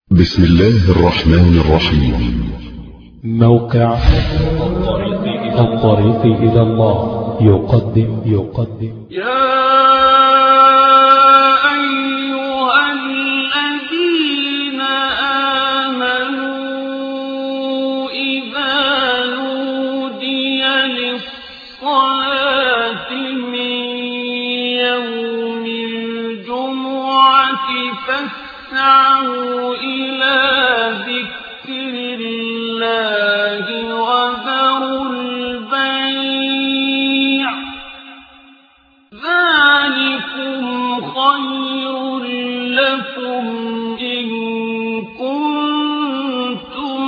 بسم الله الرحمن الرحيم. موقع الطريق إلى الله يقدم يا أيها الذين آمنوا إذا نودي للصلاة من يوم الجمعة فاسعوا إلى ذكر الله وذروا البيع ذلكم خير لكم إن كنتم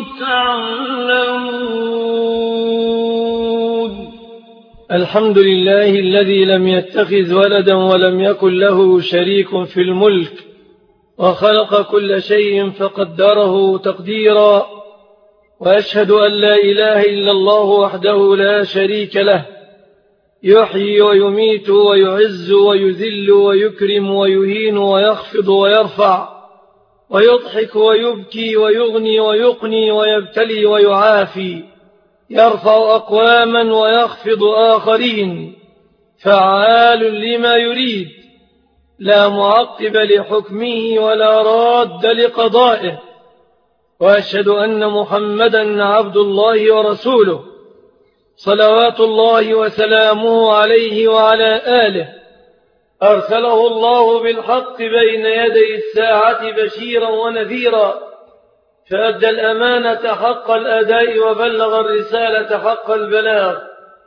تعلمون. الحمد لله الذي لم يتخذ ولدا ولم يكن له شريك في الملك وخلق كل شيء فقدره تقديرا، وأشهد أن لا إله إلا الله وحده لا شريك له، يحيي ويميت ويعز ويذل ويكرم ويهين ويخفض ويرفع ويضحك ويبكي ويغني ويقني ويبتلي ويعافي، يرفع أقواما ويخفض آخرين، فعال لما يريد، لا معقب لحكمه ولا راد لقضائه. وأشهد أن محمدا عبد الله ورسوله صلوات الله وسلامه عليه وعلى آله، أرسله الله بالحق بين يدي الساعة بشيرا ونذيرا، فأدى الأمانة حق الأداء وبلغ الرسالة حق البلاغ،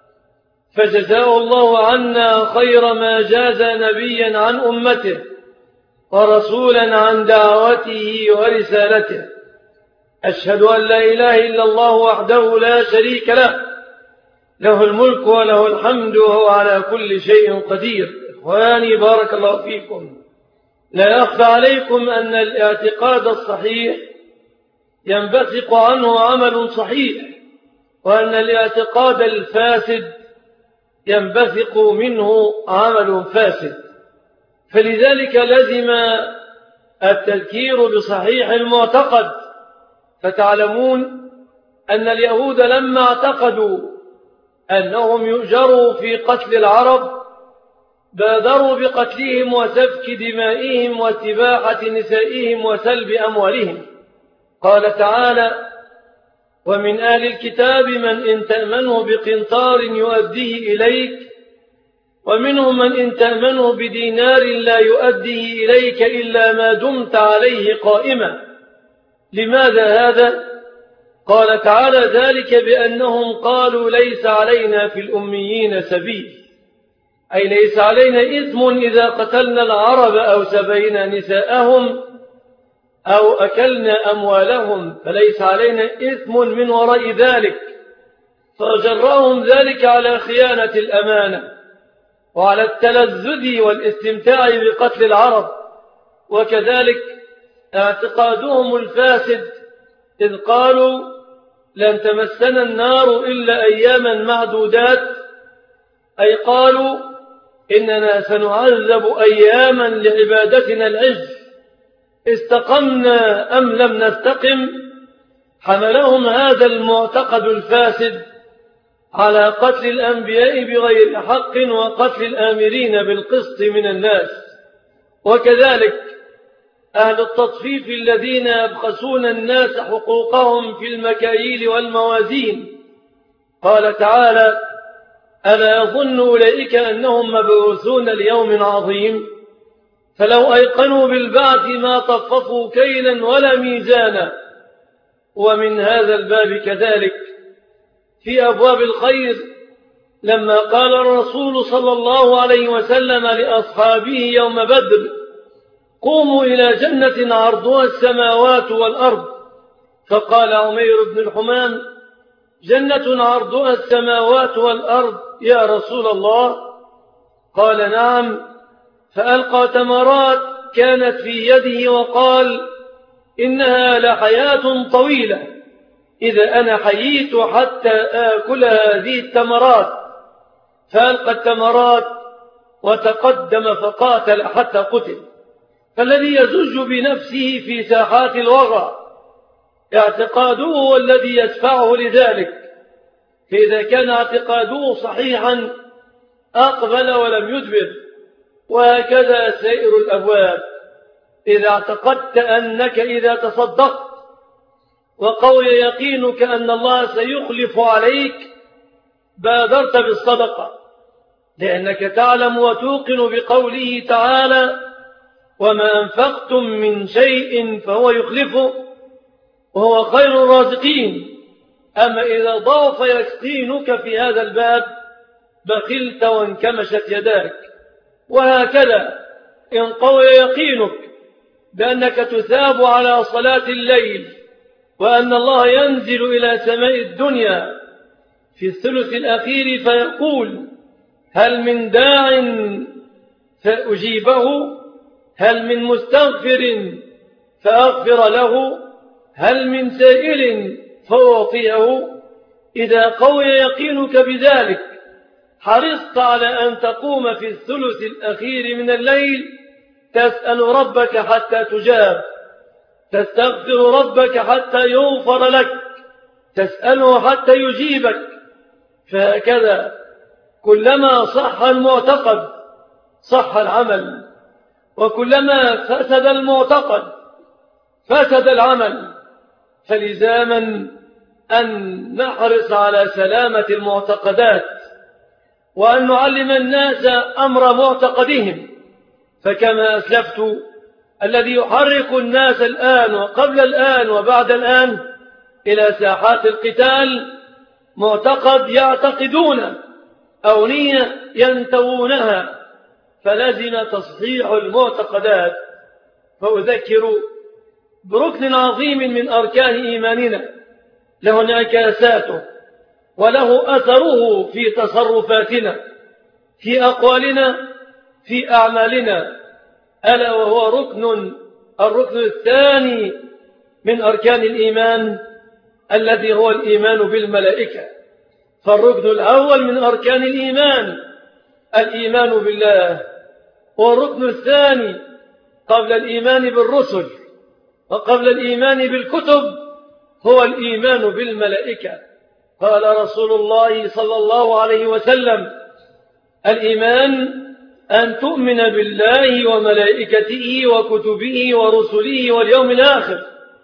فجزاه الله عنا خير ما جاز نبيا عن أمته ورسولا عن دعوته ورسالته. أشهد أن لا إله إلا الله وحده لا شريك له، له الملك وله الحمد وهو على كل شيء قدير. إخواني بارك الله فيكم، لا يخفى عليكم أن الاعتقاد الصحيح ينبثق عنه عمل صحيح، وأن الاعتقاد الفاسد ينبثق منه عمل فاسد، فلذلك لزم التذكير بصحيح المعتقد. فتعلمون أن اليهود لما اعتقدوا أنهم يؤجروا في قتل العرب بادروا بقتلهم وسفك دمائهم واستباحة نسائهم وسلب أموالهم. قال تعالى: ومن أهل الكتاب من إن تأمنه بقنطار يؤديه إليك ومنهم من إن تأمنه بدينار لا يؤديه إليك إلا ما دمت عليه قائما. لماذا هذا؟ قال تعالى: ذلك بأنهم قالوا ليس علينا في الأميين سبيل، أي ليس علينا إثم إذا قتلنا العرب أو سبينا نساءهم أو أكلنا أموالهم، فليس علينا إثم من وراء ذلك. فجرهم ذلك على خيانة الأمانة وعلى التلذذ والاستمتاع بقتل العرب. وكذلك اعتقادهم الفاسد إذ قالوا لن تمسنا النار إلا أياما معدودات، أي قالوا إننا سنعذب أياما لعبادتنا العجل، استقمنا أم لم نستقم. حملهم هذا المعتقد الفاسد على قتل الأنبياء بغير حق وقتل الآمرين بالقسط من الناس. وكذلك أهل التطفيف الذين يبخسون الناس حقوقهم في المكاييل والموازين. قال تعالى: ألا يظن أولئك أنهم مبعوثون ليوم عظيم، فلو أيقنوا بالبعث ما طففوا كيلا ولا ميزانا. ومن هذا الباب كذلك في أبواب الخير لما قال الرسول صلى الله عليه وسلم لأصحابه يوم بدر: قوموا إلى جنة عرضها السماوات والأرض. فقال عمير بن الحمام: جنة عرضها السماوات والأرض يا رسول الله؟ قال: نعم. فألقى تمرات كانت في يده وقال: إنها لحياة طويلة، إذا أنا حييت حتى آكل هذه التمرات. فألقى التمرات وتقدم فقاتل حتى قتل. فالذي يزج بنفسه في ساحات الوغى اعتقاده هو الذي يدفعه لذلك، فإذا كان اعتقاده صحيحا أقبل ولم يدبر. وهكذا سائر الأبواب، إذا اعتقدت أنك إذا تصدقت وقوي يقينك أن الله سيخلف عليك بادرت بالصدقة، لأنك تعلم وتوقن بقوله تعالى: وما أنفقتم من شيء فهو يخلفه وهو خير الرازقين. أما إذا ضعف يقينك في هذا الباب بخلت وانكمشت يداك. وهكذا إن قوي يقينك بأنك تثاب على صلاة الليل، وأن الله ينزل إلى سماء الدنيا في الثلث الأخير فيقول: هل من داع فأجيبه، هل من مستغفر فأغفر له، هل من سائل فأعطيه. إذا قوي يقينك بذلك حرصت على أن تقوم في الثلث الأخير من الليل تسأل ربك حتى تجاب، تستغفر ربك حتى يغفر لك، تسأله حتى يجيبك. فهكذا كلما صح المعتقد صح العمل، وكلما فسد المعتقد فسد العمل. فلزاما أن نحرص على سلامة المعتقدات، وأن نعلم الناس أمر معتقدهم. فكما أسلفت، الذي يحرك الناس الآن وقبل الآن وبعد الآن إلى ساحات القتال معتقد يعتقدون أو نية ينتوونها، فلازم تصحيح المعتقدات. فأذكر بركن عظيم من أركان إيماننا له انعكاساته وله أثره في تصرفاتنا، في أقوالنا، في أعمالنا، ألا وهو الركن الثاني من أركان الإيمان الذي هو الإيمان بالملائكة. فالركن الأول من أركان الإيمان الإيمان بالله، والركن الثاني قبل الإيمان بالرسل وقبل الإيمان بالكتب هو الإيمان بالملائكة. قال رسول الله صلى الله عليه وسلم: الإيمان أن تؤمن بالله وملائكته وكتبه ورسله واليوم الآخر،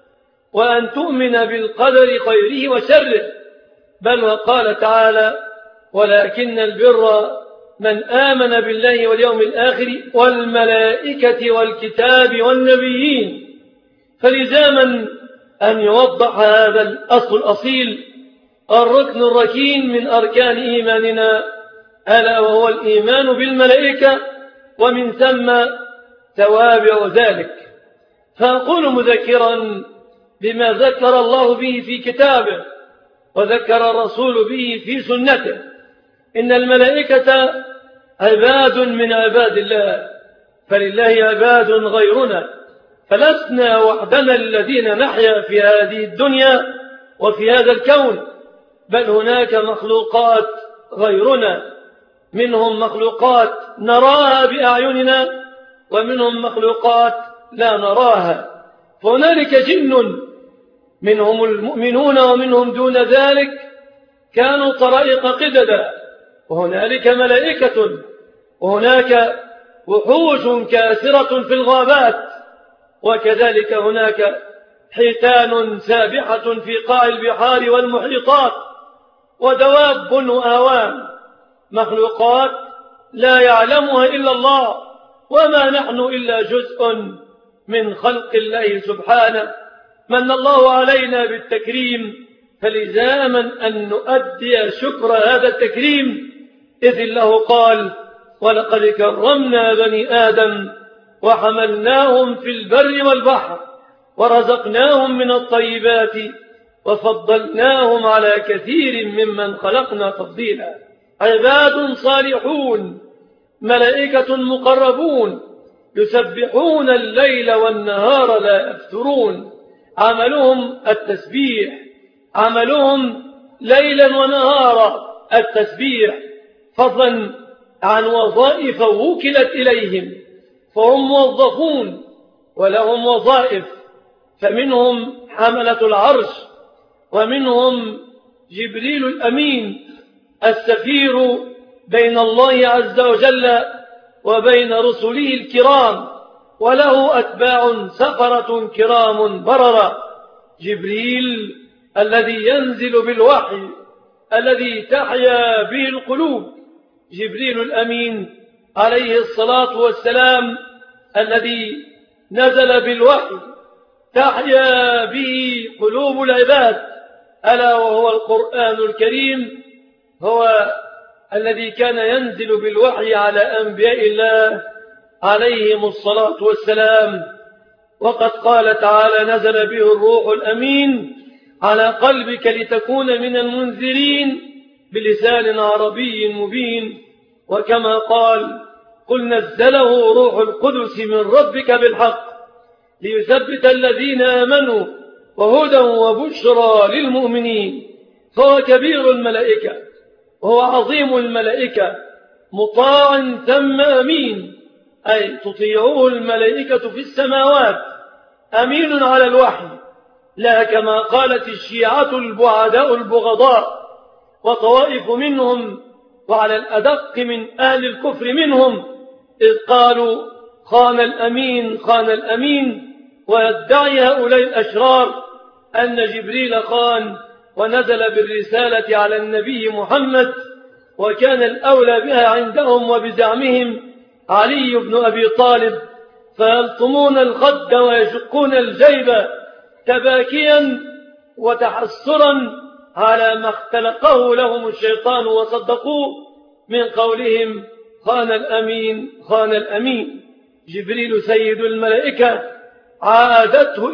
وأن تؤمن بالقدر خيره وشره. بل وقال تعالى: ولكن البر من آمن بالله واليوم الآخر والملائكة والكتاب والنبيين. فلزاما أن يوضح هذا الأصل الأصيل، الركن الركين من أركان إيماننا، ألا وهو الإيمان بالملائكة، ومن ثم توابع ذلك. فأقول مذكرا بما ذكر الله به في كتابه وذكر الرسول به في سنته: إن الملائكة عباد من عباد الله، فلله عباد غيرنا، فلسنا وحدنا الذين نحيا في هذه الدنيا وفي هذا الكون، بل هناك مخلوقات غيرنا، منهم مخلوقات نراها بأعيننا ومنهم مخلوقات لا نراها. فهنالك جن منهم المؤمنون ومنهم دون ذلك كانوا طرائق قددا، وهنالك ملائكة، وهناك وحوش كاسرة في الغابات، وكذلك هناك حيتان سابحة في قاع البحار والمحيطات، ودواب وآوام، مخلوقات لا يعلمها إلا الله، وما نحن إلا جزء من خلق الله سبحانه. من الله علينا بالتكريم، فلزاما أن نؤدي شكر هذا التكريم، إذ الله قال: ولقد كرمنا بني آدم وحملناهم في البر والبحر ورزقناهم من الطيبات وفضلناهم على كثير ممن خلقنا تفضيلا. عباد صالحون، ملائكة مقربون، يسبحون الليل والنهار لا يفترون، عملهم التسبيح، عملهم ليلا ونهارا التسبيح، فضلا عن وظائف وكلت إليهم، فهم موظفون ولهم وظائف، فمنهم حملة العرش، ومنهم جبريل الأمين السفير بين الله عز وجل وبين رسله الكرام، وله أتباع سفرة كرام بررة. جبريل الذي ينزل بالوحي الذي تحيا به القلوب، جبريل الأمين عليه الصلاة والسلام الذي نزل بالوحي تحيا به قلوب العباد، ألا وهو القرآن الكريم، هو الذي كان ينزل بالوحي على أنبياء الله عليهم الصلاة والسلام. وقد قال تعالى: نزل به الروح الأمين على قلبك لتكون من المنذرين بلسان عربي مبين. وكما قال: قل نزله روح القدس من ربك بالحق ليثبت الذين آمنوا وهدى وبشرى للمؤمنين. فهو كبير الملائكة وهو عظيم الملائكة، مطاع ثم أمين، أي تطيعه الملائكة في السماوات، أمين على الوحي، لا كما قالت الشيعة البعداء البغضاء وطوائف منهم، وعلى الأدق من أهل الكفر منهم، إذ قالوا: خان الأمين خان الأمين. ويدعي هؤلاء الأشرار أن جبريل خان ونزل بالرسالة على النبي محمد، وكان الأولى بها عندهم وبزعمهم علي بن أبي طالب، فيلطمون الخد ويشقون الجيب تباكيا وتحسرا على ما اختلقه لهم الشيطان وصدقوه من قولهم: خان الأمين خان الأمين. جبريل سيد الملائكة عادته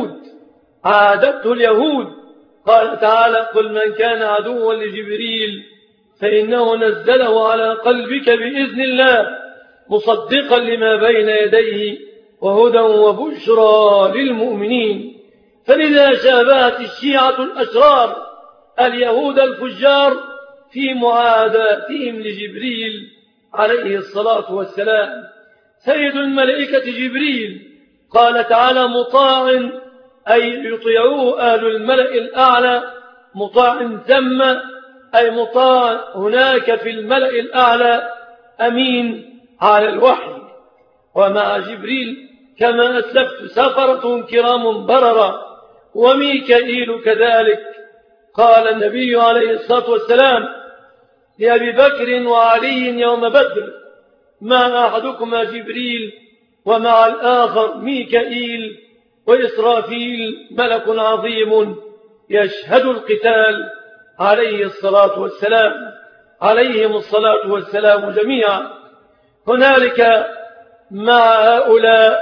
اليهود. قال تعالى: قل من كان عدوا لجبريل فإنه نزله على قلبك بإذن الله مصدقا لما بين يديه وهدى وبشرى للمؤمنين. فلذا شابهت الشيعة الأشرار اليهود الفجار في معاداتهم لجبريل عليه الصلاة والسلام. سيد الملائكة جبريل، قال تعالى: مطاع، أي يطيعوه أهل الملأ الأعلى، مطاع ثم، أي مطاع هناك في الملأ الأعلى، أمين على الوحي. ومع جبريل كما أسلفت سفرة كرام بررة، وميكائيل كذلك. قال النبي عليه الصلاة والسلام لأبي بكر وعلي يوم بدر: ما أحدكما جبريل ومع الآخر ميكائيل وإسرافيل ملك عظيم يشهد القتال، عليه الصلاة والسلام، عليهم الصلاة والسلام جميعا. هنالك مع هؤلاء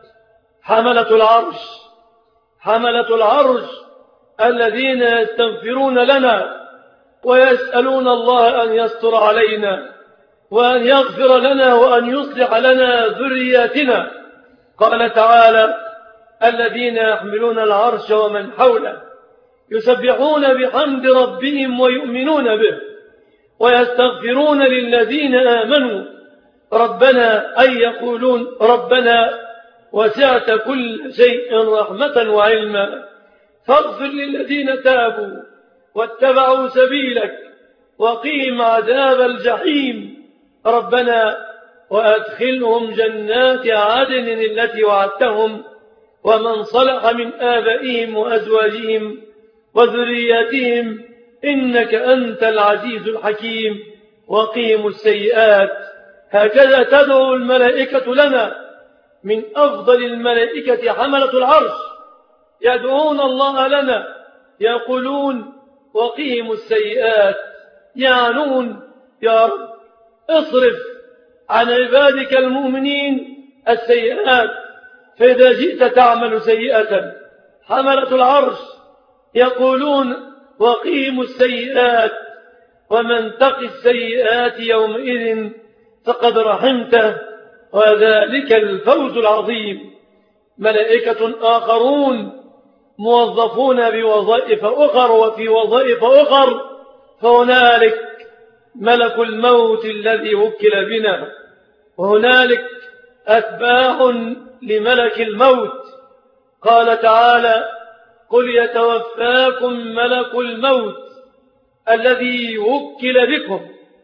حملة العرش الذين يستغفرون لنا ويسألون الله أن يستر علينا وأن يغفر لنا وأن يصلح لنا ذرياتنا. قال تعالى: الذين يحملون العرش ومن حوله يسبحون بحمد ربهم ويؤمنون به ويستغفرون للذين آمنوا ربنا، أي يقولون: ربنا وسعت كل شيء رحمة وعلما فاغفر للذين تابوا واتبعوا سبيلك وقيم عذاب الجحيم، ربنا وأدخلهم جنات عدن التي وعدتهم ومن صلح من آبائهم وأزواجهم وذرياتهم إنك أنت العزيز الحكيم، وقيم السيئات. هكذا تدعو الملائكة لنا. من أفضل الملائكة حملة العرش، يدعون الله لنا، يقولون: وقيم السيئات، يعنون: يا رب اصرف عن عبادك المؤمنين السيئات. فإذا جئت تعمل سيئة، حملة العرش يقولون: وقيم السيئات، ومن تق السيئات يومئذ فقد رحمته، وذلك الفوز العظيم. ملائكة آخرون موظفون بوظائف أخر وفي وظائف أخر، فهنالك ملك الموت الذي وكل بنا، وهنالك أتباع لملك الموت. قال تعالى: قل يتوفاكم ملك الموت الذي وكل بكم.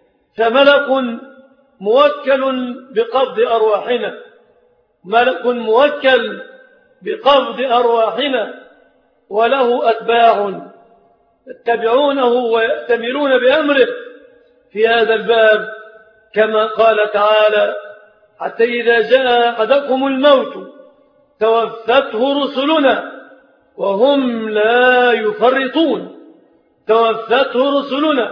فملك موكل بقبض أرواحنا، ملك موكل بقبض أرواحنا، وله أتباع يتبعونه ويأتمرون بأمره في هذا الباب، كما قال تعالى: حتى إذا جاء أحدكم الموت توفته رسلنا وهم لا يفرطون. توفته رسلنا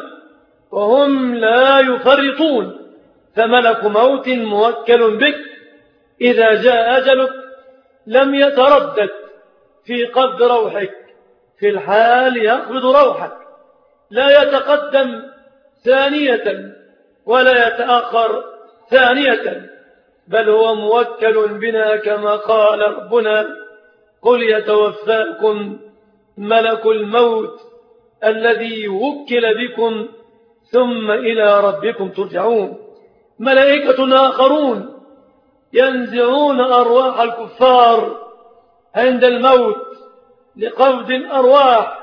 وهم لا يفرطون. فملك موت موكل بك، إذا جاء أجلك لم يتردد في قبض روحك، في الحال يقبض روحك، لا يتقدم ثانية ولا يتأخر ثانية، بل هو موكل بنا كما قال ربنا: قل يتوفاكم ملك الموت الذي وكل بكم ثم إلى ربكم ترجعون. ملائكة آخرون ينزعون أرواح الكفار عند الموت لقبض الأرواح،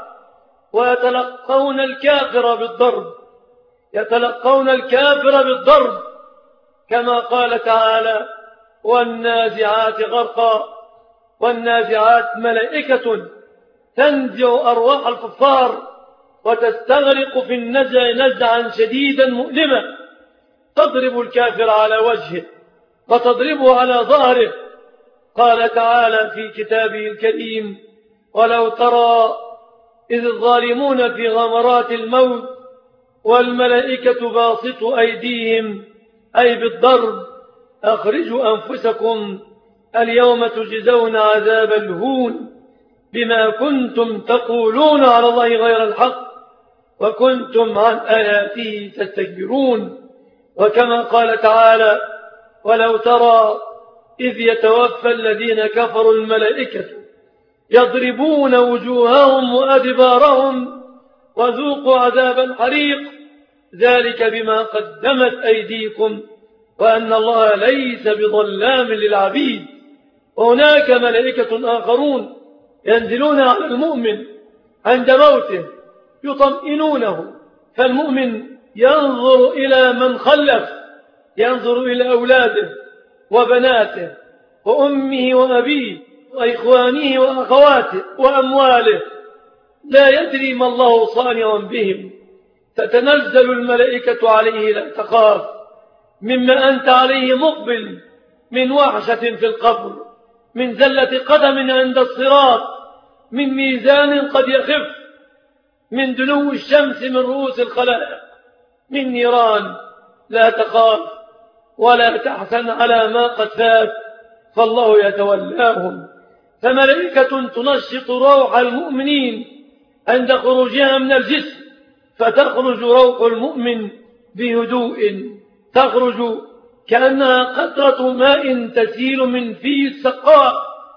ويتلقون الكافر بالضرب، يتلقون الكافر بالضرب، كما قال تعالى: والنازعات غرقا. والنازعات ملائكة تنزع أرواح الكفار وتستغرق في النزع نزعا شديدا مؤلما، تضرب الكافر على وجهه وتضربه على ظهره. قال تعالى في كتابه الكريم: ولو ترى إذ الظالمون في غمرات الموت والملائكة باسطوا أيديهم، أي بالضرب: أخرجوا أنفسكم اليوم تجزون عذاب الهون بما كنتم تقولون على الله غير الحق وكنتم عن آياته تستكبرون. وكما قال تعالى: ولو ترى إذ يتوفى الذين كفروا الملائكة يضربون وجوههم وأدبارهم وذوقوا عذاب الحريق ذلك بما قدمت أيديكم وأن الله ليس بظلام للعبيد. وهناك ملائكة آخرون ينزلون على المؤمن عند موته يطمئنونه، فالمؤمن ينظر إلى من خلف، ينظر إلى أولاده وبناته وأمه وأبيه وإخوانه وأخواته وأمواله، لا يدري ما الله صانع بهم، تتنزل الملائكة عليه: لا تخاف مما أنت عليه مقبل من وحشة في القبر، من زلة قدم عند الصراط، من ميزان قد يخف، من دنو الشمس من رؤوس الخلائق، من نيران. لا تخاف ولا تحزن على ما قد فات، فالله يتولاهم. فملائكة تنشط روح المؤمنين عند خروجها من الجسم، فتخرج روح المؤمن بهدوء، تخرج كأنها قطرة ماء تسيل من فيه السقاء،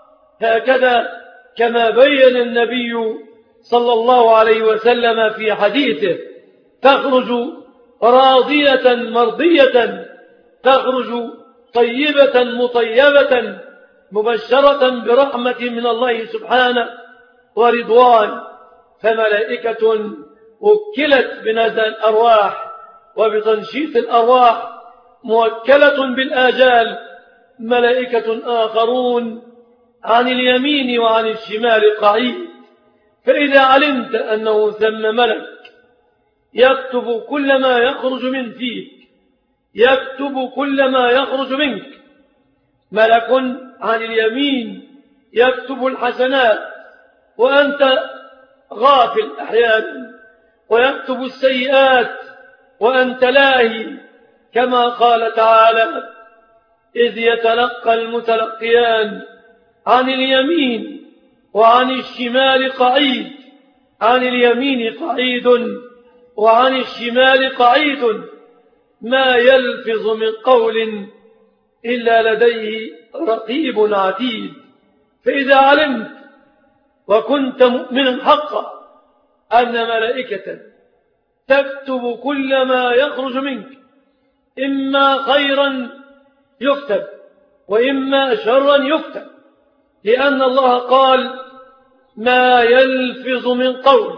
هكذا كما بين النبي صلى الله عليه وسلم في حديثه: تخرج راضية مرضية، تخرج طيبة مطيبة مبشرة برحمة من الله سبحانه ورضوان. فملائكة وكلت بنزع الأرواح وبتنشيط الأرواح، موكلة بالآجال. ملائكة آخرون عن اليمين وعن الشمال قعيد. فإذا علمت أنه ثم ملك يكتب كل ما يخرج من فيك، يكتب كل ما يخرج منك، ملك عن اليمين يكتب الحسنات وأنت غافل أحيانا، ويكتب السيئات وأنت لاهي، كما قال تعالى: إذ يتلقى المتلقيان عن اليمين وعن الشمال قعيد. عن اليمين قعيد وعن الشمال قعيد، ما يلفظ من قول إلا لديه رقيب عتيد. فإذا علمت وكنت مؤمنا حقا أن ملائكة تكتب كل ما يخرج منك، إما خيرا يكتب وإما شرا يكتب، لأن الله قال ما يلفظ من قول،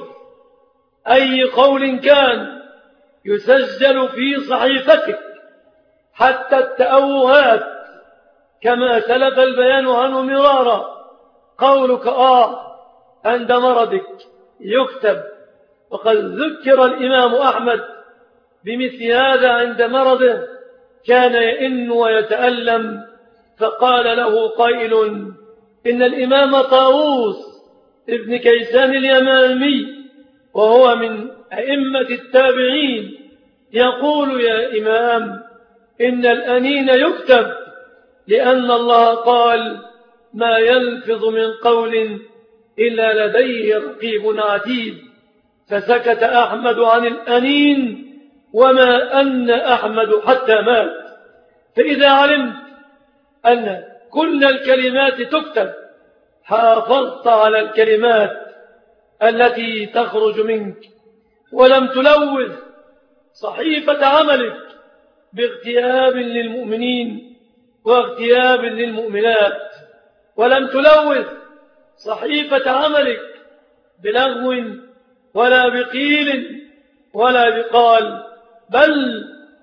أي قول كان يسجل في صحيفتك حتى التأوهات كما سلف البيان عنه مرارا. قولك عند مرضك يكتب، وقد ذكر الإمام أحمد بمثل هذا عند مرضه، كان يئن ويتألم، فقال له قائل إن الإمام طاووس ابن كيسان اليمامي وهو من أئمة التابعين يقول يا إمام إن الأنين يكتب، لأن الله قال ما يلفظ من قول إلا لديه رقيب عتيد. فسكت أحمد عن الأنين، وما أن أحمد حتى مات. فإذا علمت أن كل الكلمات تكتب حافظت على الكلمات التي تخرج منك، ولم تلوث صحيفة عملك باغتياب للمؤمنين واغتياب للمؤمنات، ولم تلوث صحيفة عملك بلغو ولا بقيل ولا بقال، بل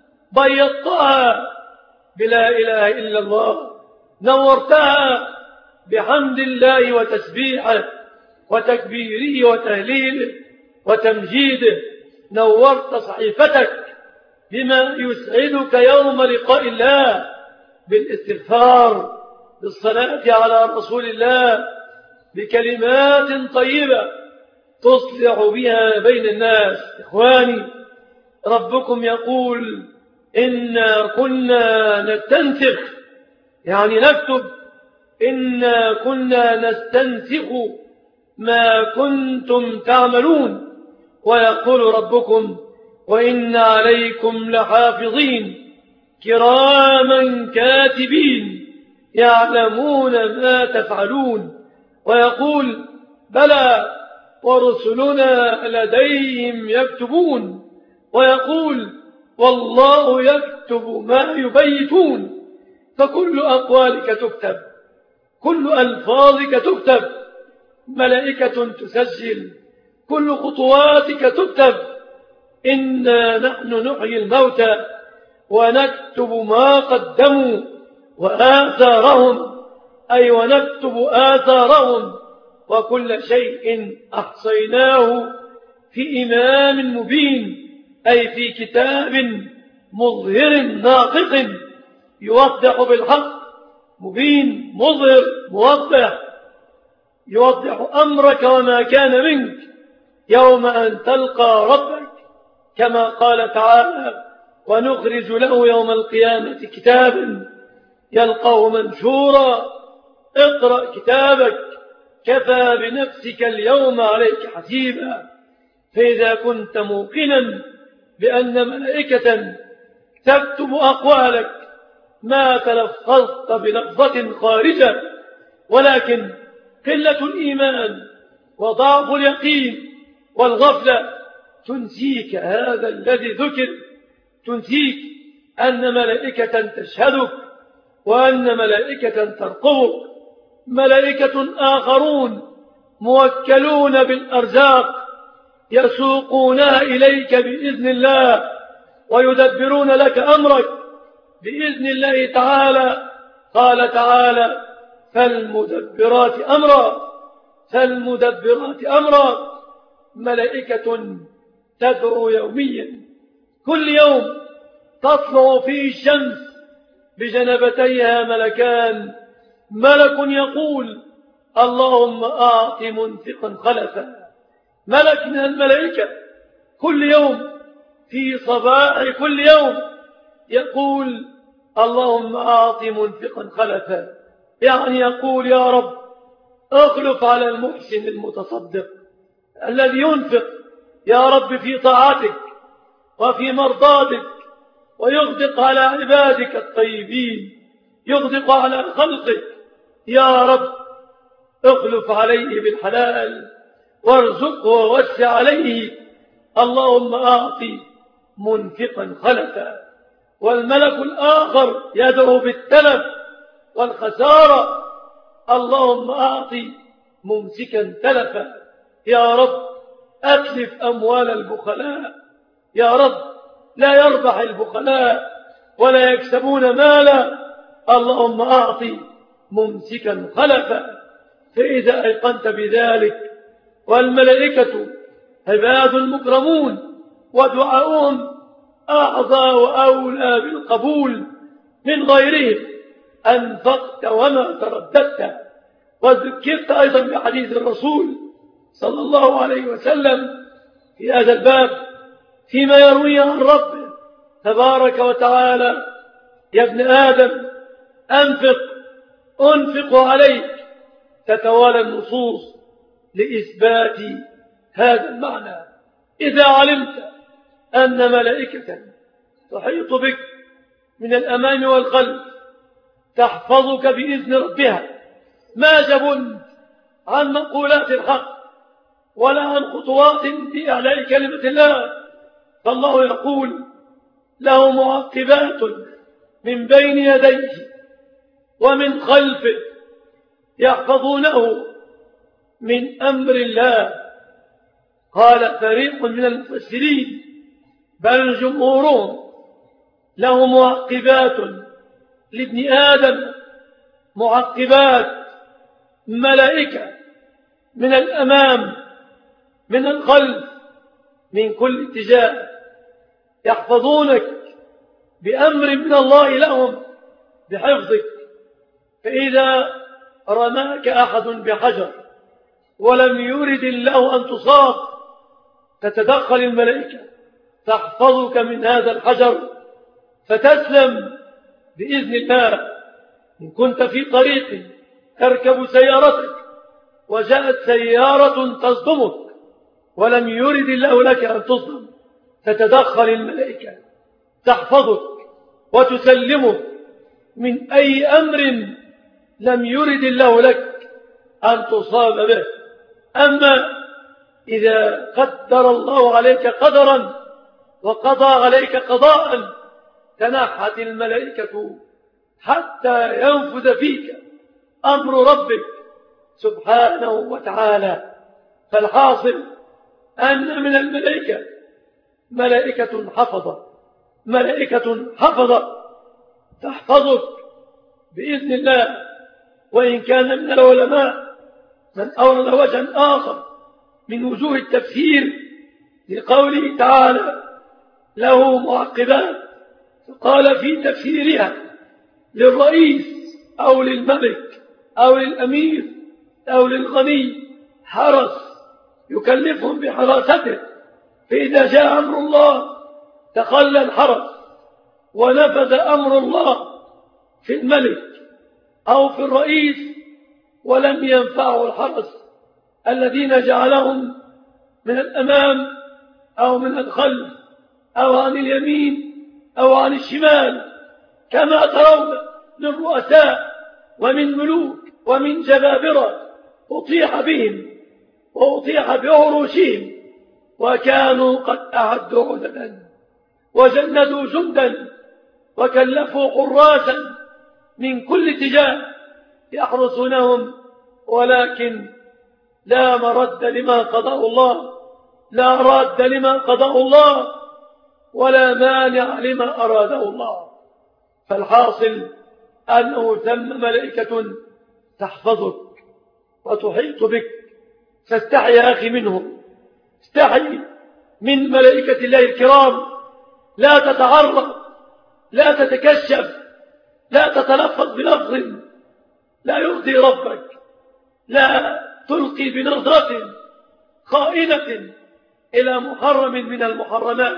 بيضتها بلا إله إلا الله، نورتها بحمد الله وتسبيحه وتكبيره وتهليله وتمجيده، نورت صحيفتك بما يسعدك يوم لقاء الله، بالاستغفار، بالصلاة على رسول الله، بكلمات طيبة تصلح بها بين الناس. إخواني، ربكم يقول إنا كنا نستنسخ، يعني نكتب، إنا كنا نستنسخ ما كنتم تعملون. ويقول ربكم وإن عليكم لحافظين كراما كاتبين يعلمون ما تفعلون. ويقول بلى ورسلنا لديهم يكتبون. ويقول والله يكتب ما يبيتون. فكل أقوالك تكتب، كل ألفاظك تكتب، ملائكة تسجل كل خطواتك تكتب. إنا نحن نحيي الموتى ونكتب ما قدموا وآثارهم، أي ونكتب آثارهم، وكل شيء أحصيناه في إمام مبين، أي في كتاب مظهر ناطق يوضح بالحق، مبين مظهر موضح، يوضح أمرك وما كان منك يوم أن تلقى ربك، كما قال تعالى ونخرج له يوم القيامة كتابا يلقاه منشورا اقرأ كتابك كفى بنفسك اليوم عليك حسيبا. فإذا كنت موقنا بأن ملائكة تكتب أقوالك ما تلفظت بلفظة خارجة، ولكن قلة الإيمان وضعف اليقين والغفلة تنسيك هذا الذي ذكر، تنسيك أن ملائكة تشهدك وأن ملائكة ترقبك، ملائكة آخرون موكلون بالأرزاق يسوقونها إليك بإذن الله ويدبرون لك أمرك بإذن الله تعالى. قال تعالى فالمدبرات أمرا، فالمدبرات أمرا، ملائكة تدعو يوميا، كل يوم تطلع فيه الشمس بجنبتيها ملكان، ملك يقول اللهم أعط منفقا خلفا، ملك من الملائكة كل يوم في صباح كل يوم يقول اللهم أعط منفقا خلفا، يعني يقول يا رب اخلف على المحسن المتصدق الذي ينفق يا رب في طاعتك وفي مرضاتك، ويغدق على عبادك الطيبين، يغدق على خلقك، يا رب اخلف عليه بالحلال وارزقه ووسع عليه، اللهم أعطي منفقا خلفا. والملك الآخر يدعو بالتلف والخسارة. اللهم أعطي ممسكا تلفا. يا رب أتلف أموال البخلاء. يا رب لا يربح البخلاء ولا يكسبون مالا. اللهم أعطي ممسكا خلفا. فإذا أيقنت بذلك والملائكة عباد مكرمون ودعاؤهم أعظى وأولى بالقبول من غيرهم، أنفقت وما ترددت. وذكرت أيضا بحديث الرسول صلى الله عليه وسلم في هذا الباب فيما يروي عن ربه تبارك وتعالى: يا ابن آدم أنفق عليك. تتوالى النصوص لإثبات هذا المعنى. إذا علمت أن ملائكة تحيط بك من الأمام والخلف تحفظك بإذن ربها، ما جبنت عن مقولات الحق ولا عن خطوات لإعلاء كلمة الله. فالله يقول: له معقبات من بين يديه ومن خلفه يحفظونه من أمر الله. قال فريق من المفسرين بل جمهورهم: له معقبات لابن آدم، معقبات ملائكة من الأمام من الخلف من كل اتجاه، يحفظونك بأمر من الله لهم بحفظك. فإذا رماك أحد بحجر ولم يرد الله أن تصاب تتدخل الملائكة تحفظك من هذا الحجر فتسلم بإذن الله. إن كنت في طريق تركب سيارتك وجاءت سيارة تصدمك ولم يرد الله لك أن تصدم تتدخل الملائكة تحفظك وتسلمك من أي أمر لم يرد الله لك أن تصاب به. أما إذا قدر الله عليك قدرا وقضى عليك قضاء تنحت الملائكة حتى ينفذ فيك أمر ربك سبحانه وتعالى. فالحاصل أن من الملائكة ملائكة حفظة تحفظك بإذن الله. وإن كان من العلماء من أورد وجها آخر من وجوه التفسير لقوله تعالى: له معقبات، فقال في تفسيرها للرئيس أو للملك أو للأمير أو للغني حرس يكلفهم بحراسته، فإذا جاء أمر الله تخلى الحرس ونفذ أمر الله في الملك أو في الرئيس ولم ينفعه الحرس الذين جعلهم من الأمام أو من الخلف أو عن اليمين أو عن الشمال، كما ترون من رؤساء ومن ملوك ومن جبابرة أطيح بهم وأطيح بعروشهم وكانوا قد أعدوا عددا وجندوا جندا وكلفوا حراسا من كل اتجاه يحرسونهم، ولكن لا مرد لما قضاه الله، لا راد لما قضاه الله ولا مانع لما أراده الله. فالحاصل أنه ثم ملائكة تحفظك وتحيط بك، فاستحي يا أخي منهم، استحي من ملائكة الله الكرام. لا تتعرض، لا تتكشف، لا تتلفظ بلفظ لا يرضي ربك، لا تلقي بنظرة خائنة إلى محرم من المحرمات،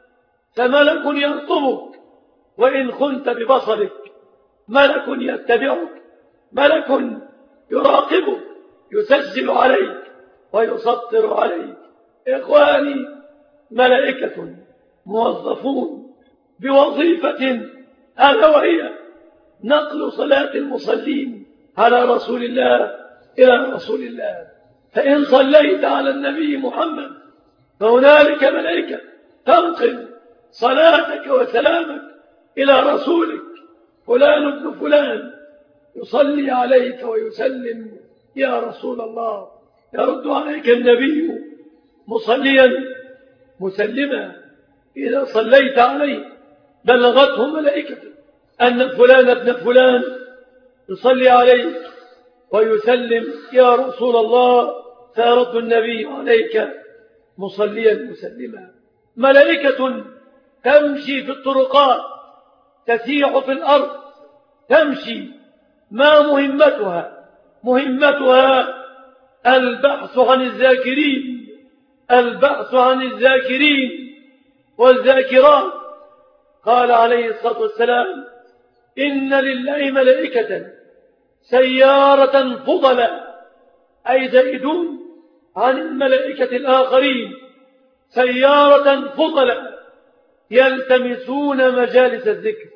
فملك ينطبك وإن خنت ببصرك، ملك يتبعك، ملك يراقبك يسجل عليك ويسطر عليك. إخواني، ملائكة موظفون بوظيفة ألا وهي نقل صلاة المصلين على رسول الله إلى رسول الله. فإن صليت على النبي محمد فهنالك ملائكة تنقل صلاتك وسلامك إلى رسولك فلان ابن فلان يصلي عليك ويسلم يا رسول الله، يرد عليك النبي مصليا مسلما. إذا صليت عليه بلغته ملائكة أن فلان ابن فلان يصلي عليك ويسلم يا رسول الله، فيرد النبي عليك مصليا مسلما. ملائكة تمشي في الطرقات، تسيح في الأرض، تمشي. ما مهمتها؟ مهمتها البحث عن الذاكرين، البحث عن الذاكرين والذاكرات. قال عليه الصلاة والسلام: إن لله ملائكة سيارة فضلا، أي زائدون عن الملائكة الآخرين، سيارة فضلا يلتمسون مجالس الذكر،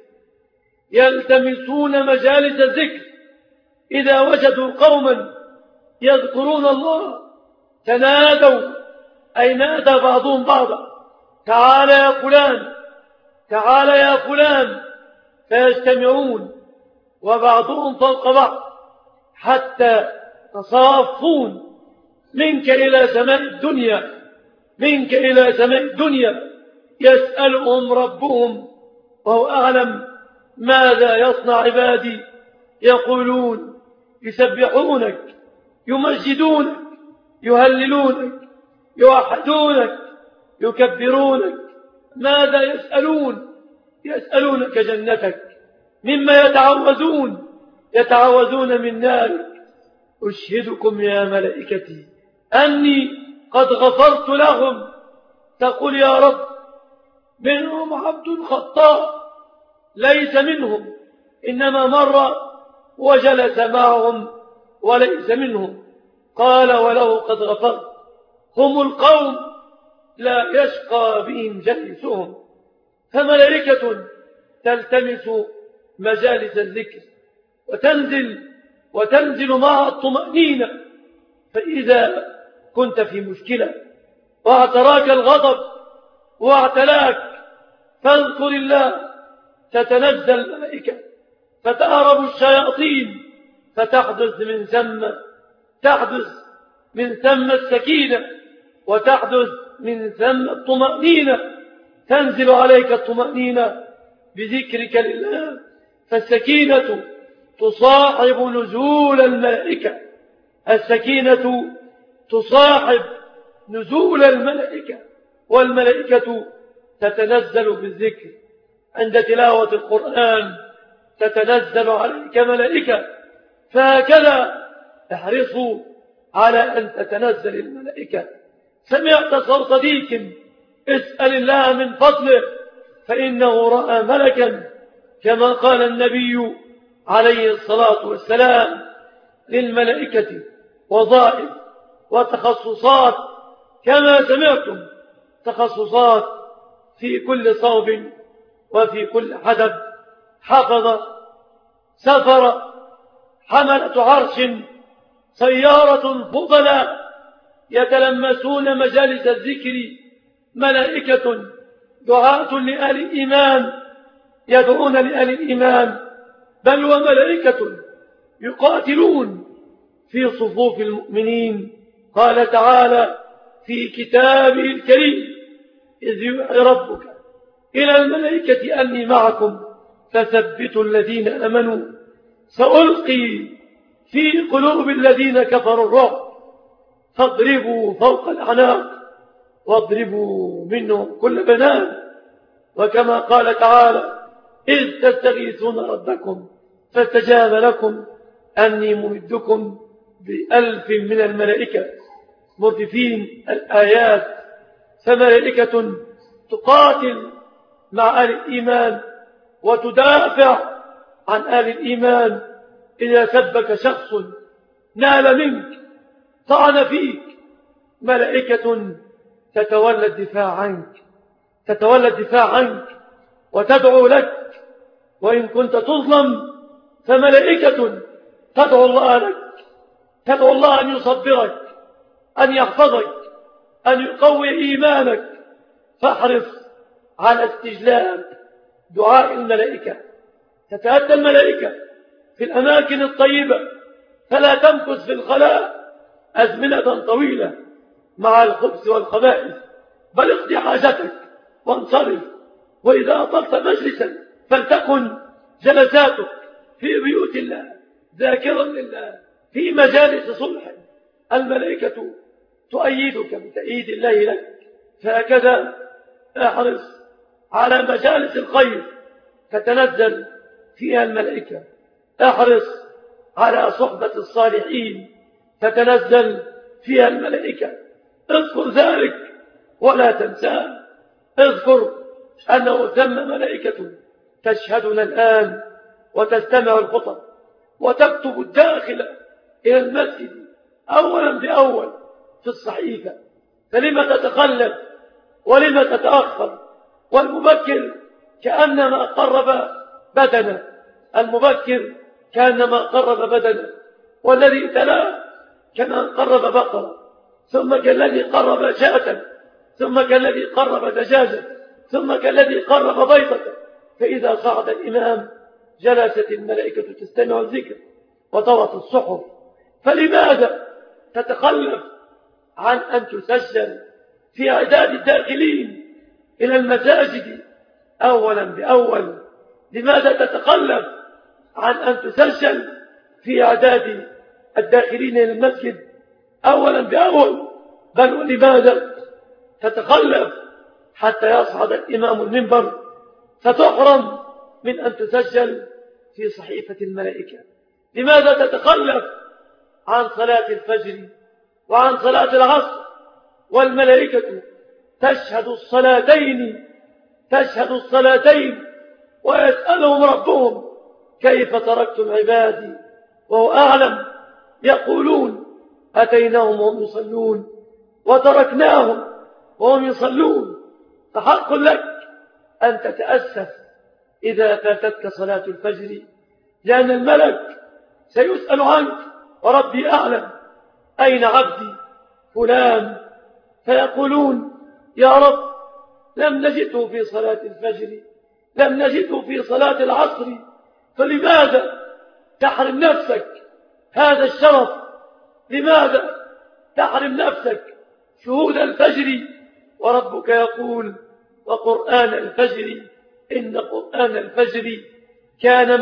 يلتمسون مجالس الذكر. إذا وجدوا قوما يذكرون الله تنادوا، أي نادى بعضهم بعضا: تعال يا فلان، تعال يا فلان، فيجتمعون وبعضهم فوق بعض حتى تصافون منك إلى سماء الدنيا، منك إلى سماء الدنيا. يسألهم ربهم وهو أعلم ماذا يصنع عبادي، يقولون: يسبحونك، يمجدونك، يهللونك، يوحدونك، يكبرونك. ماذا يسألون؟ يسألونك جنتك. مما يتعوذون؟ يتعوذون من نارك. أشهدكم يا ملائكتي أني قد غفرت لهم. تقول: يا رب، منهم عبد خطاء ليس منهم، إنما مر وجلس معهم وليس منهم. قال: وله قد غفرت. هم القوم لا يشقى بهم جلسهم. فملائكة تلتمس مجالس الذكر وتنزل معها الطمأنينة. فإذا كنت في مشكلة واعتراك الغضب واعتلاك، فاذكر الله، تتنزل الملائكة، فتهرب الشياطين، فتحدث من ثم السكينة، وتحدث من ثم الطمأنينة. تنزل عليك الطمأنينة بذكرك لله. فالسكينة تصاحب نزول الملائكة، السكينة تصاحب نزول الملائكة. والملائكة تتنزل بالذكر. عند تلاوة القرآن تتنزل عليك ملائكة. فهكذا احرصوا على أن تتنزل الملائكة. سمعت صوت ديك، اسأل الله من فضله، فإنه رأى ملكا، كما قال النبي عليه الصلاة والسلام. للملائكة وظائف وتخصصات كما سمعتم، تخصصات في كل صوب وفي كل حدب. حفظ، سفر، حملة عرش، سيارة فضلا يتلمسون مجالس الذكر. ملائكة دعاة لأهل الإيمان، يدعون لأهل الإيمان، بل وملائكة يقاتلون في صفوف المؤمنين. قال تعالى في كتابه الكريم: إذ يوحي ربك إلى الملائكة أني معكم فثبتوا الذين آمنوا سألقي في قلوب الذين كفروا الرعب فاضربوا فوق الأعناق واضربوا منهم كل بنان. وكما قال تعالى: إذ تستغيثون ربكم فاستجاب لكم أني ممدكم ب1000 من الملائكة مردفين. الآيات. فملائكة تقاتل مع أهل الإيمان وتدافع عن أهل الإيمان. إذا سبك شخص، نال منك، طعن فيك، ملائكة تتولى الدفاع عنك وتدعو لك. وإن كنت تظلم فملائكة تدعو الله لك، تدعو الله أن يصبرك، أن يحفظك، أن يقوي إيمانك. فاحرص على استجلاب دعاء الملائكة. تتأتى الملائكة في الأماكن الطيبة، فلا تمكث في الخلاء أزمنة طويلة مع الخبث والخبائث، بل اقضي حاجتك وانصرف. وإذا أطلت مجلسا فلتكن جلساتك في بيوت الله ذاكرا لله في مجالس صلح، الملائكة تؤيدك بتأييد الله لك. فهكذا احرص على مجالس الخير تتنزل فيها الملائكة، احرص على صحبة الصالحين تتنزل فيها الملائكة، اذكر ذلك ولا تنساه. اذكر أنه ثم ملائكة تشهدنا الآن وتستمع الخطب وتكتب الداخل إلى المسجد أولا بأول في الصحيفة، فلما تتخلف ولما تتأخر؟ والمبكر كأنما قرب بدنا، المبكر كأنما قرب بدنا، والذي تلاه كما قرب بقرة، ثم كالذي قرب شاة، ثم كالذي قرب دجاجة، ثم كالذي قرب بيضة. فإذا صعد الإمام جلست الملائكة تستمع الذكر وطوت الصحف. فلماذا تتخلف عن أن تسجل في إعداد الداخلين إلى المساجد أولا بأول؟ لماذا تتخلف عن أن تسجل في إعداد الداخلين إلى المسجد أولا بأول؟ بل ولماذا تتخلف حتى يصعد الإمام المنبر فتحرم من أن تسجل في صحيفة الملائكة؟ لماذا تتخلف عن صلاة الفجر وعن صلاة العصر والملائكة تشهد الصلاتين ويسألهم ربهم كيف تركتم عبادي وهو أعلم؟ يقولون أتيناهم وهم يصلون وتركناهم وهم يصلون. فحق لك أن تتأسف إذا فاتتك صلاة الفجر، لأن الملك سيسأل عنك وربي أعلم أين عبدي فلان، فيقولون يا رب لم نجده في صلاة الفجر، لم نجده في صلاة العصر، فلماذا تحرم نفسك هذا الشرف؟ لماذا تحرم نفسك شهود الفجر؟ وربك يقول وقرآن الفجر إن قرآن الفجر كان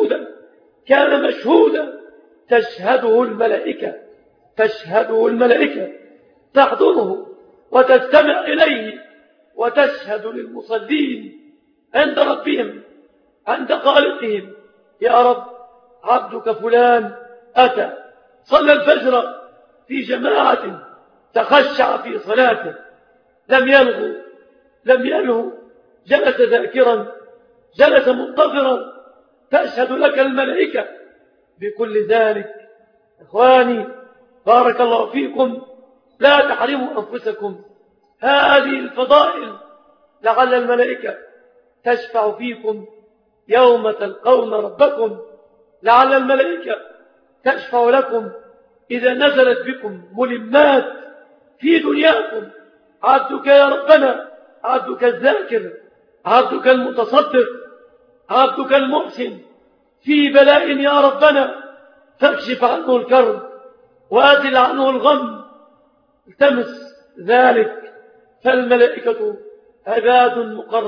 مشهودا تشهده الملائكة تحضره وتستمع إليه وتشهد للمصلين عند ربهم عند خالقهم. يا رب عبدك فلان أتى صلى الفجر في جماعة تخشع في صلاته، لم يلهو جلس ذاكرا، جلس منتظرا، تشهد لك الملائكة بكل ذلك. إخواني بارك الله فيكم، لا تحرموا أنفسكم هذه الفضائل، لعل الملائكة تشفع فيكم يوم تلقون ربكم، لعل الملائكة تشفع لكم إذا نزلت بكم ملمات في دنياكم. عبدك يا ربنا، عبدك الذاكر، عبدك المتصدق، عبدك المحسن في بلاء يا ربنا، فاكشف عنه الكرب وأزل عنه الغم، التمس ذلك. فالملائكة عباد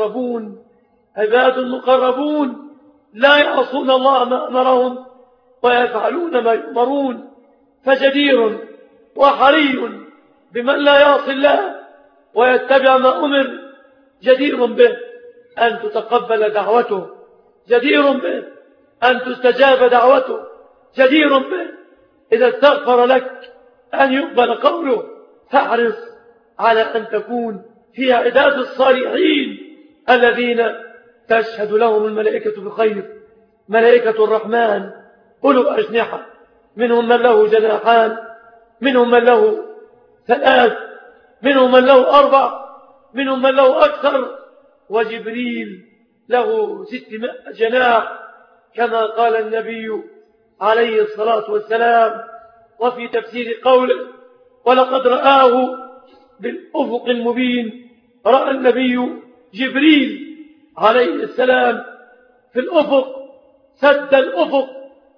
مقربون لا يعصون الله ما أمرهم ويفعلون ما يؤمرون، فجدير وحري بمن لا يعصي الله ويتبع ما أمر، جدير به أن تتقبل دعوته، جدير به أن تستجاب دعوته، جدير به إذا استغفر لك أن يقبل قوله. فاحرص على أن تكون في عداد الصالحين الذين تشهد لهم الملائكة بخير. ملائكة الرحمن أولو أجنحة، منهم من له جناحان، منهم من له 3، منهم من له 4، منهم من له أكثر، وجبريل له 600 جناح كما قال النبي عليه الصلاة والسلام. وفي تفسير قوله ولقد رآه بالأفق المبين، رأى النبي جبريل عليه السلام في الأفق، سد الأفق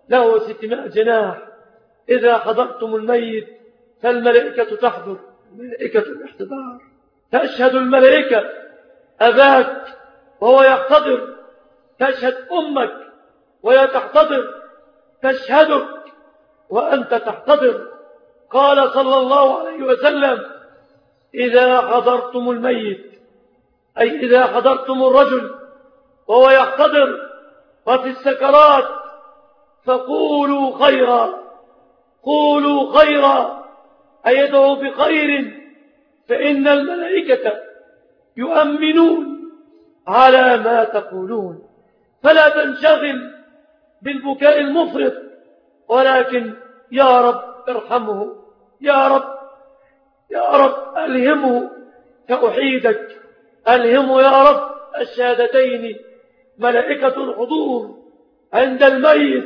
له 600 جناح. إذا حضرتم الميت فالملائكة تحضر، ملائكة الاحتضار. تشهد الملائكة أباك وهو يحتضر، تشهد أمك وهي تحتضر، تشهدك وأنت تحتضر. قال صلى الله عليه وسلم: إذا حضرتم الميت، أي إذا حضرتم الرجل وهو يحتضر وفي السكرات، فقولوا خيرا، قولوا خيرا، أي ادعوا بخير، فإن الملائكة يؤمنون على ما تقولون. فلا تنشغل بالبكاء المفرط، ولكن يا رب ارحمه، يا رب، يا رب ألهمه توحيدك، ألهمه يا رب الشهادتين. ملائكة الحضور عند الميت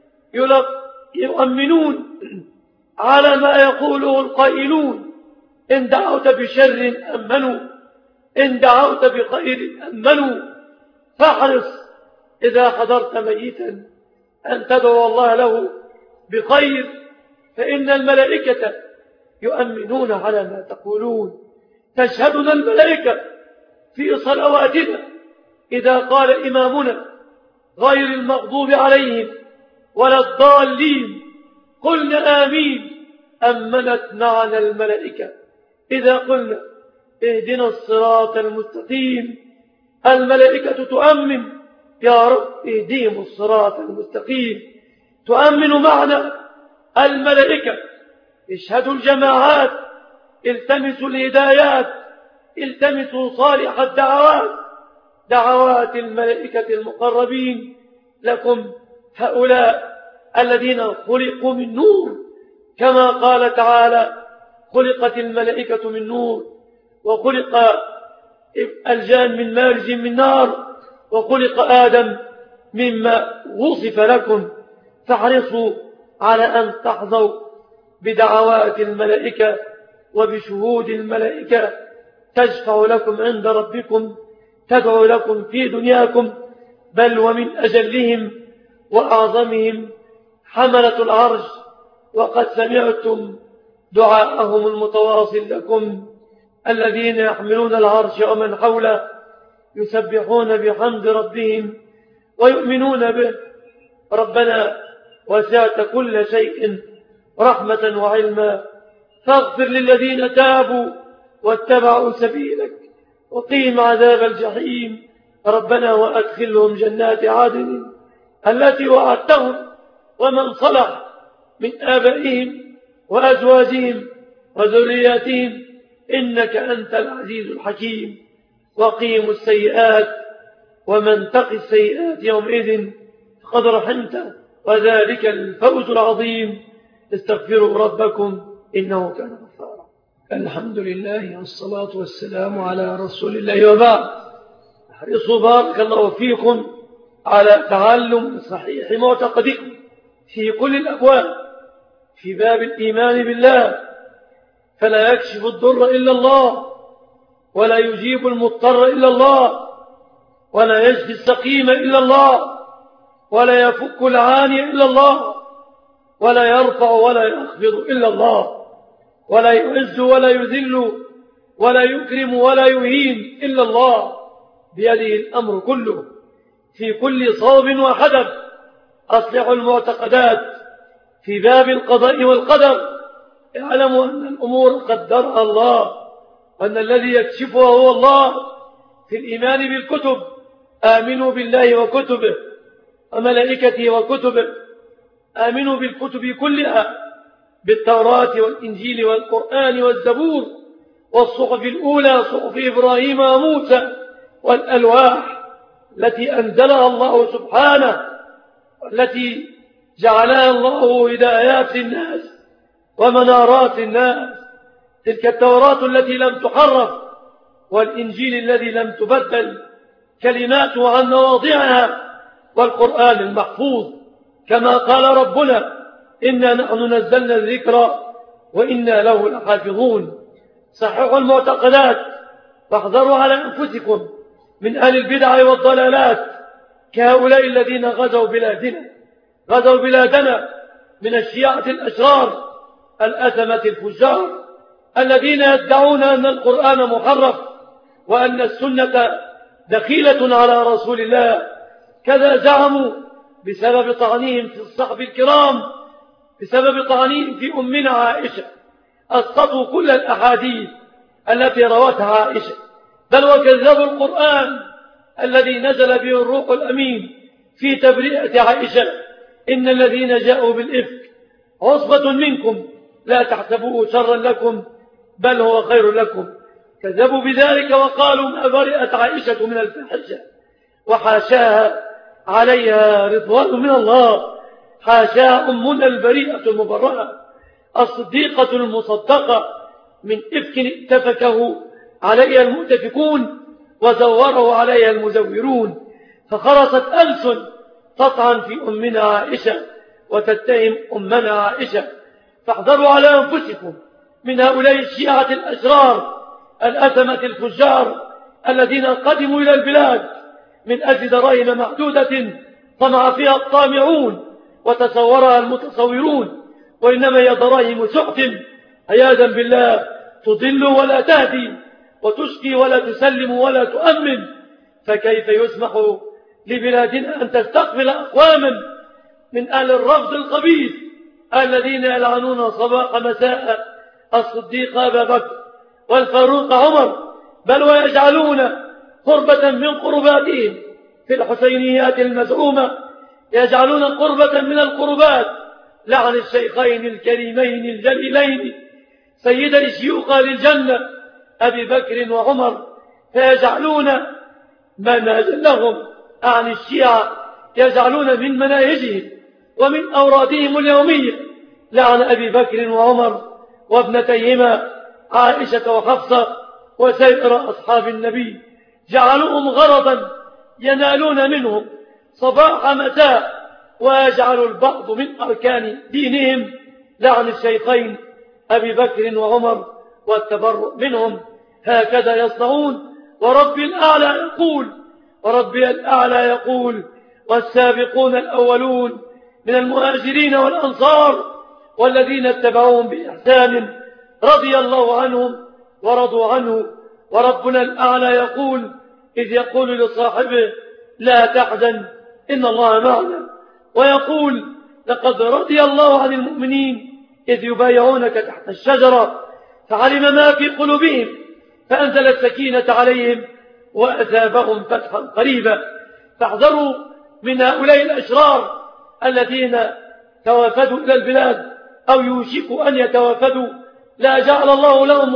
يؤمنون على ما يقوله القائلون. إن دعوت بشر أمنوا، إن دعوت بخير أمنوا. فاحرص إذا حضرت ميتا أن تدعو الله له بخير، فإن الملائكة يؤمنون على ما تقولون. تشهدنا الملائكة في صلواتنا إذا قال إمامنا: غير المغضوب عليهم ولا الضالين، قلنا آمين، أمنت معنا الملائكة. إذا قلنا اهدنا الصراط المستقيم، الملائكة تؤمن: يا رب اهديهم الصراط المستقيم. تؤمن معنا الملائكة. اشهدوا الجماعات، التمسوا الهدايات، التمسوا صالح الدعوات، دعوات الملائكة المقربين لكم، هؤلاء الذين خلقوا من نور، كما قال تعالى: خلقت الملائكة من نور، وخلق الجان من مارج من نار، وخلق آدم مما وصف لكم. فاحرصوا على أن تحظوا بدعوات الملائكة وبشهود الملائكة، تشفع لكم عند ربكم، تدعو لكم في دنياكم. بل ومن أجلهم وأعظمهم حملة العرش، وقد سمعتم دعاءهم المتواصل لكم، الذين يحملون العرش ومن حوله يسبحون بحمد ربهم ويؤمنون به. ربنا وسعت كل شيء رحمة وعلما، فاغفر للذين تابوا واتبعوا سبيلك، وقيم عذاب الجحيم. ربنا وأدخلهم جنات عدن التي وعدتهم ومن صلح من آبائهم وأزواجهم وذرياتهم، إنك أنت العزيز الحكيم. وقيموا السيئات، ومن تق السيئات يومئذ فقد رحمته، وذلك الفوز العظيم. استغفروا ربكم إنه كان غفارا. الحمد لله والصلاة والسلام على رسول الله، وبعد. احرصوا بارك الله فيكم على تعلم صحيح معتقدكم في كل الأبواب. في باب الإيمان بالله فلا يكشف الضر إلا الله، ولا يجيب المضطر إلا الله، ولا يشفي السقيم إلا الله، ولا يفك العاني إلا الله، ولا يرفع ولا يخفض إلا الله، ولا يعز ولا يذل، ولا يكرم ولا يهين إلا الله. بيده الأمر كله في كل صوب وحدث. أصلحوا المعتقدات في باب القضاء والقدر. اعلموا أن الأمور قدرها الله، وأن الذي يكشفها هو الله. في الإيمان بالكتب: آمنوا بالله وكتبه وملائكته وكتبه. آمنوا بالكتب كلها، بالتوراة والإنجيل والقرآن والزبور والصحف الأولى، صحف إبراهيم وموسى، والألواح التي أنزلها الله سبحانه، والتي جعلها الله هدايات الناس ومنارات الناس. تلك التوراة التي لم تحرف، والإنجيل الذي لم تبدل كلماته عن مواضعها، والقرآن المحفوظ، كما قال ربنا: إنا نحن نزلنا الذكر وإنا له لحافظون. صححوا المعتقدات، واحذروا على أنفسكم من أهل البدع والضلالات، كهؤلاء الذين غزوا بلادنا غزوا بلادنا من الشيعة الأشرار الأثمة الفجار الذين يدعون أن القرآن محرف وأن السنة دخيلة على رسول الله. كذا زعموا بسبب طعنهم في الصحب الكرام، بسبب طعنهم في أمنا عائشة، أسقطوا كل الأحاديث التي روتها عائشة، بل وكذبوا القرآن الذي نزل به الروح الأمين في تبرئة عائشة. إن الذين جاءوا بالإفك عصبة منكم لا تحسبوه شرا لكم بل هو خير لكم. كذبوا بذلك وقالوا ما برئت عائشة من الفاحشة وحاشاها عليها رضوان من الله، حاشاها أمنا البريئة المبرأة الصديقة المصدقة من إفك اتفكه عليها المؤتفكون وزوره عليها المزورون. فخرصت ألسن تطعن في أمنا عائشة وتتهم أمنا عائشة. فاحذروا على أنفسكم من هؤلاء الشيعة الأشرار الأثمة الفجار الذين قدموا إلى البلاد من أجل دراهم محدودة طمع فيها الطامعون وتصورها المتصورون، وإنما هي دراهم سحت عياذا بالله، تضل ولا تهدي وتشقي ولا تسلم ولا تؤمن. فكيف يسمح لبلادنا أن تستقبل أقواما من أهل الرفض الخبيث الذين يلعنون صباح مساء الصديق أبا بكر والفاروق عمر، بل ويجعلون قربة من قرباتهم في الحسينيات المزعومة، يجعلون قربة من القربات لعن الشيخين الكريمين الجليلين سيد الشيوخ للجنة أبي بكر وعمر، فيجعلون منهجا لهم عن الشيعة، يجعلون من مناهجهم ومن أورادهم اليومية لعن أبي بكر وعمر وابنتيهما عائشة وحفصة وسائر أصحاب النبي، جعلوهم غرضا ينالون منهم صباح مساء، ويجعل البعض من أركان دينهم لعن الشيخين أبي بكر وعمر والتبرؤ منهم. هكذا يصنعون. وربي الأعلى يقول والسابقون الأولون من المهاجرين والأنصار والذين اتبعوهم بإحسان رضي الله عنهم ورضوا عنه. وربنا الأعلى يقول إذ يقول لصاحبه لا تحزن إن الله معنا، ويقول لقد رضي الله عن المؤمنين إذ يبايعونك تحت الشجرة فعلم ما في قلوبهم فأنزل السكينة عليهم وأثابهم فتحا قريبا. فاحذروا من هؤلاء الأشرار الذين توافدوا إلى البلاد أو يوشكوا أن يتوافدوا. لا جعل الله لهم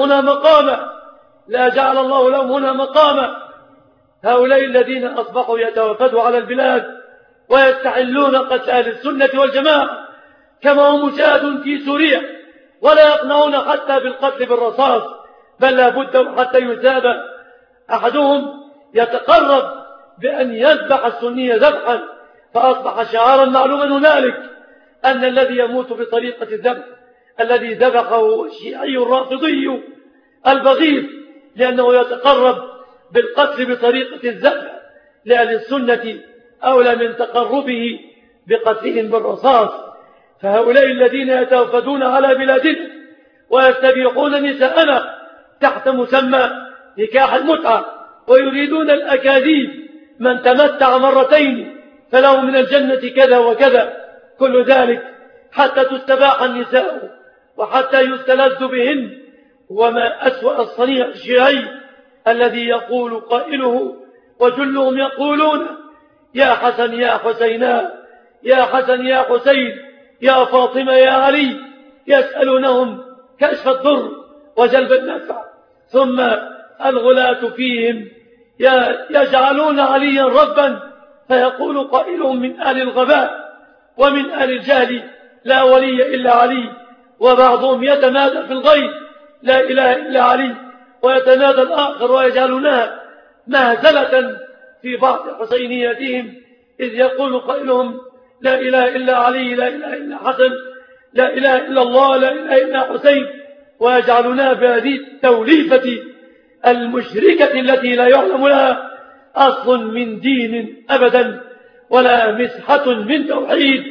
هنا مقاما. هؤلاء الذين أصبحوا يتوافدوا على البلاد ويستحلون قتل أهل السنة والجماعة كما هو مشاهد في سوريا، ولا يقنعون حتى بالقتل بالرصاص، بل لا بد حتى يثاب أحدهم يتقرب بأن يذبح السنية ذبحا، فأصبح شعارا معلوما هنالك أن الذي يموت بطريقة الذبح الذي ذبحه الشيعي الرافضي البغيض، لأنه يتقرب بالقتل بطريقة الذبح لأهل السنة أولى من تقربه بقتلهم بالرصاص. فهؤلاء الذين يتوافدون على بلادنا ويستبيحون نساءنا تحت مسمى نكاح المتعة ويريدون الأكاذيب من تمتع مرتين فله من الجنة كذا وكذا، كل ذلك حتى تستباح النساء وحتى يستلذ بهن. وما أسوأ الصنيع الشيعي الذي يقول قائله وجلهم يقولون يا حسن يا حسينا، يا حسن يا حسين، يا فاطمة يا علي، يسألونهم كشف الضر وجلب النفع. ثم الغلاة فيهم يجعلون عليا ربا، فيقول قائلهم من أهل الغباء ومن أهل الجهل لا ولي إلا علي، وبعضهم يتنادى في الغيب لا إله إلا علي، ويتنادى الآخر ويجعلونها مهزلة في بعض حسينياتهم، إذ يقول قائلهم لا إله إلا علي، لا إله إلا حسن، لا إله إلا الله، لا إله إلا حسين، ويجعلونها بهذه التوليفة المشركة التي لا يعلم لها أصل من دين أبدا ولا مسحة من توحيد،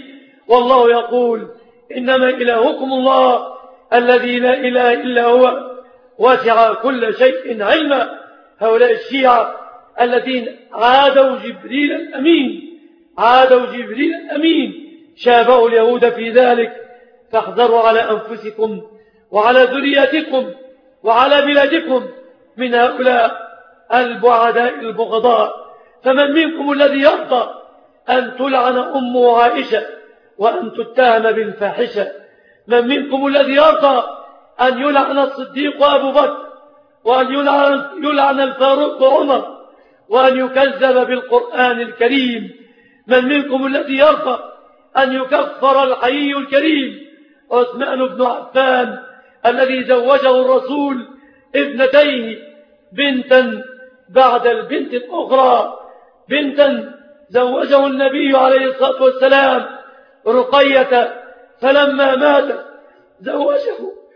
والله يقول إنما إلهكم الله الذي لا إله إلا هو وسع كل شيء علما. هؤلاء الشيعة الذين عادوا جبريل الأمين شابهوا اليهود في ذلك، فاحذروا على أنفسكم وعلى ذريتكم وعلى بلادكم من هؤلاء البعداء البغضاء. فمن منكم الذي يرضى أن تلعن أمه عائشة وأن تتهم بالفاحشة؟ من منكم الذي يرضى أن يلعن الصديق أبو بكر وأن يلعن الفاروق عمر وأن يكذب بالقرآن الكريم؟ من منكم الذي يرضى أن يكفر الحي الكريم عثمان بن عفان الذي زوجه الرسول ابنتيه، بنتا بعد البنت الأخرى، بنتا زوجه النبي عليه الصلاة والسلام رقية، فلما مات زوجه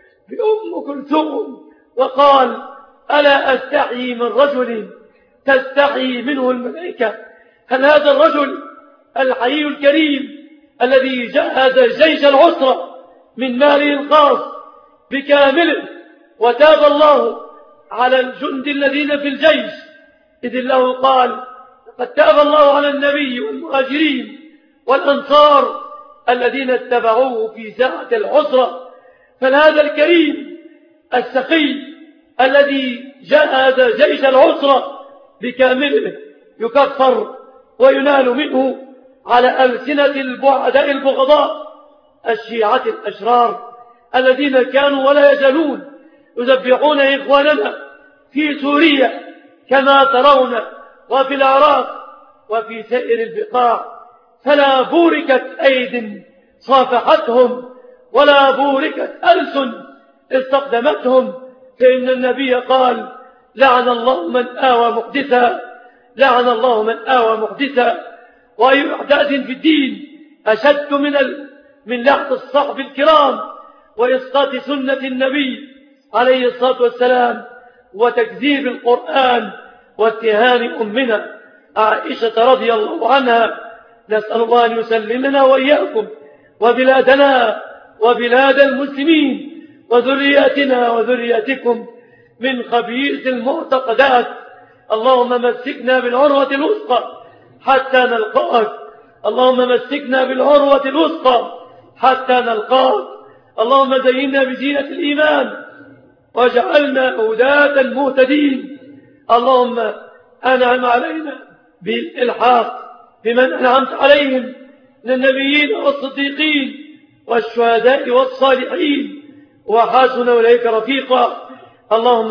بأم كلثوم وقال: ألا أستحيي من رجل تستحيي منه الملائكة؟ هل هذا الرجل الحي الكريم الذي جهز جيش العسرة من ماله الخاص بكامله وتاب الله على الجند الذين في الجيش، إذ الله قال: لقد تاب الله على النبي والمهاجرين والأنصار الذين اتبعوه في ساعة العسرة. فهذا الكريم السخي الذي جهز جيش العسرة بكامله يكفر وينال منه على ألسنة البعداء البغضاء الشيعة الأشرار الذين كانوا ولا يزالون يذبحون إخواننا في سوريا كما ترون، وفي العراق وفي سائر البقاع. فلا بوركت أيد صافحتهم ولا بوركت ألسن استقدمتهم، فإن النبي قال: لعن الله من آوى محدثا، لعن الله من آوى محدثا. وأي إحداث في الدين أشد من لعن الصحب الكرام وإسقاط سنة النبي عليه الصلاة والسلام وتكذيب القرآن واتهام أمنا عائشة رضي الله عنها. نسأل الله أن يسلمنا وإياكم وبلادنا وبلاد المسلمين وذرياتنا وذرياتكم من خبيث المعتقدات. اللهم مسكنا بالعروة الوثقى حتى نلقاك، اللهم مسكنا بالعروة الوثقى حتى نلقاك. اللهم زينا بزينة الإيمان واجعلنا هداة مهتدين. اللهم أنعم علينا بالإلحاق بمن أنعمت عليهم من النبيين والصديقين والشهداء والصالحين وحسن أولئك رفيقا. اللهم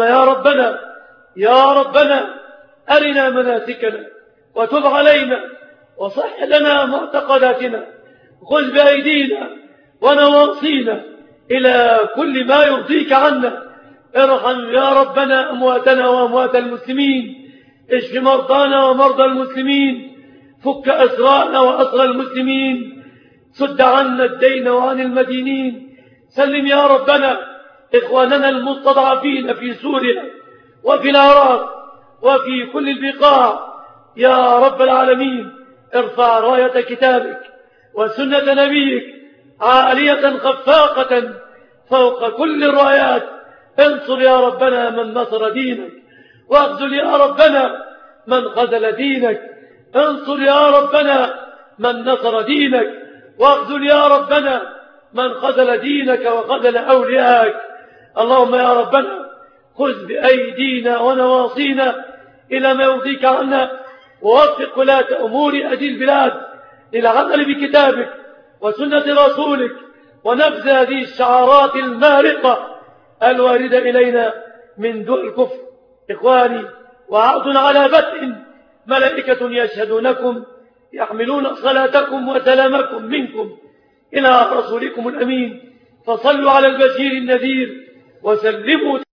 يا ربنا أرنا مناسكنا وتب علينا وصح لنا معتقداتنا، خذ بأيدينا ونواصينا إلى كل ما يرضيك عنا. ارحم يا ربنا أمواتنا وأموات المسلمين، اشف مرضانا ومرضى المسلمين، فك أسرانا وأسرى المسلمين، سد عنا الدين وعن المدينين. سلم يا ربنا إخواننا المستضعفين في سوريا وفي العراق وفي كل البقاع يا رب العالمين. ارفع راية كتابك وسنة نبيك عالية خفاقة فوق كل الرايات. انصر يا ربنا من نصر دينك، واخذل يا ربنا من خذل دينك. انصر يا ربنا من نصر دينك، واخذل يا ربنا من خذل دينك وخذل أوليائك. اللهم يا ربنا خذ بأيدينا ونواصينا إلى ما يرضيك عنا، ووفق ولاة أمور هذه البلاد للعمل بكتابك وسنة رسولك ونبذ هذه الشعارات المارقة الواردة إلينا من دول الكفر. إخواني، وعهد على بدء ملائكة يشهدونكم يحملون صلاتكم وسلامكم منكم إلى رسولكم الأمين، فصلوا على البشير النذير وسلموا